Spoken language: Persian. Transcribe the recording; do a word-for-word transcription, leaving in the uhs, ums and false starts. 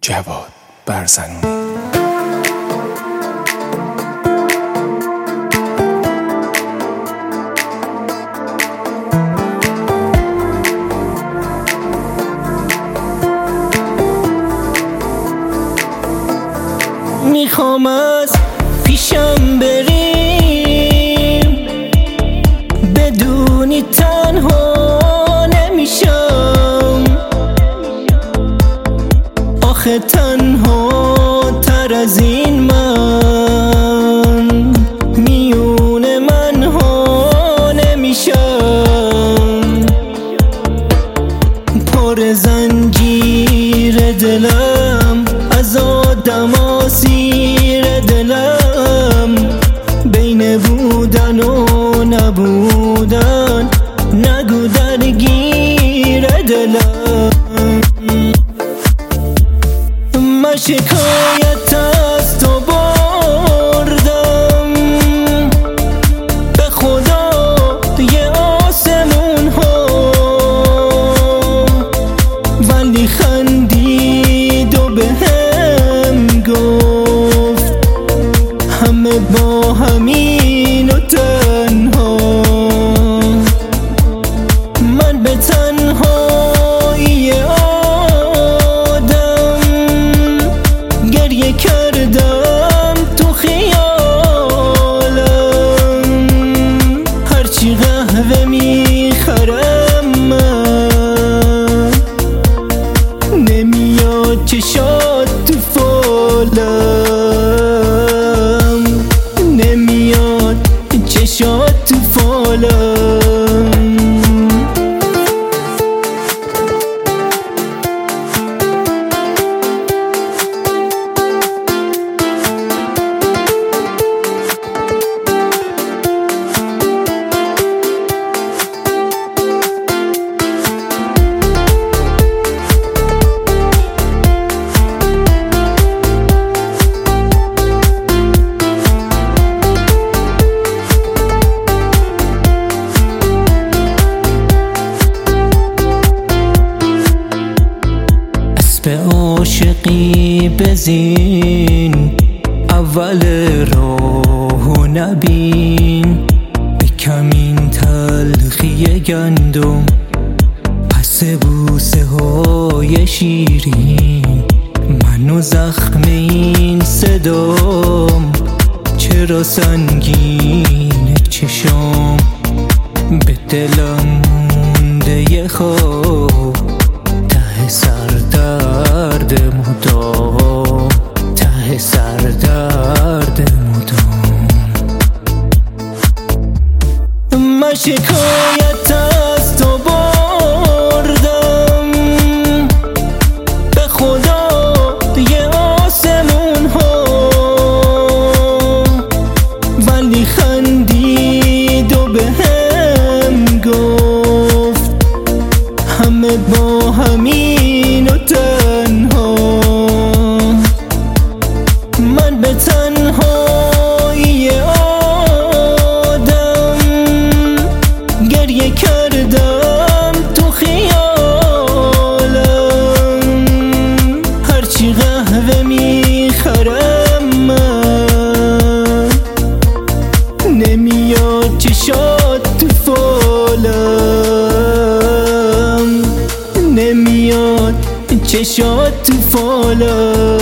جواد برزنونی. میخوام از پیشم بریم، بدونی تنها نمیشم. آخه تنها تر از این من میون من ها نمیشم. پر زنجیر دلم از آدم اسیر دلم، بین بودن و نبودن نگو درگیر دلم. من شکایت از تو بردم به خدا یه آسمون ها، ولی خندید و به هم گفت همه با همین و تنها. من به تنهایی آدم گریه کردم تو خیالم. هرچی قهوه میخرم من نمیاد چشات تو فالم، نمیاد چشات تو فالم. به عاشقی بزین، اول راهو نبین. به کمین تلخی گندم، پس بوسه های شیرین. منو زخم این صدام چرا سنگین چشام، به دلم مونده یه خواب ته سردرد مدام، ته سردرد مدام. من شکایت از تو بردم به خدا یه آسمون ها، ولی خندید و به هم گفت همه با همین و تنها. من به تنهایی آدم گریه کردم تو خیالم. هرچی قهوه میخرم من نمیاد چشات تو فالم، نمیاد چشات تو فالم.